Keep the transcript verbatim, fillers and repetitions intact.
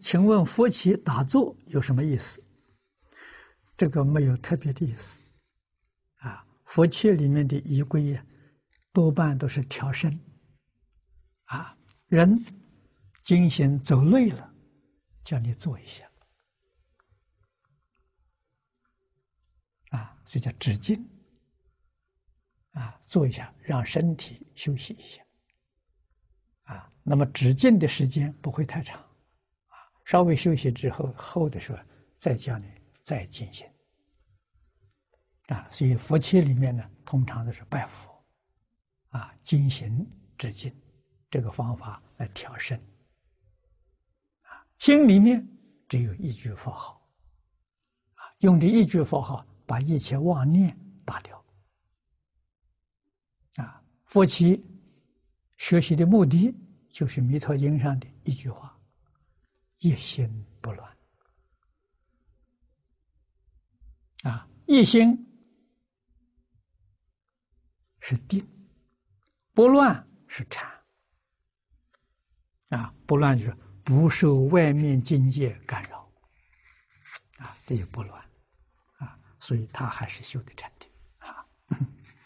请问佛起打坐有什么意思？这个没有特别的意思啊。佛起里面的仪规啊，多半都是调身啊。人精行走累了，叫你坐一下啊，所以叫止静啊，坐一下，让身体休息一下啊。那么止静的时间不会太长啊，稍微休息之后，后的时候再叫你再进行啊。所以佛起里面呢，通常都是拜佛啊，精行止静这个方法来调身啊。心里面只有一句佛号啊，用这一句佛号把一切妄念打掉啊。佛起学习的目的就是《弥陀经》上的一句话：一心不乱啊。一心是定，不乱是禅啊。不乱就是不受外面境界干扰啊，这也不乱啊，所以他还是修的禅。